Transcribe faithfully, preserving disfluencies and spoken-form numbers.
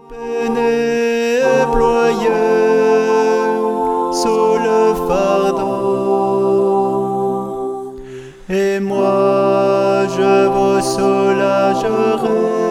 Peinez et ployez sous le fardeau, et moi je vous soulagerai.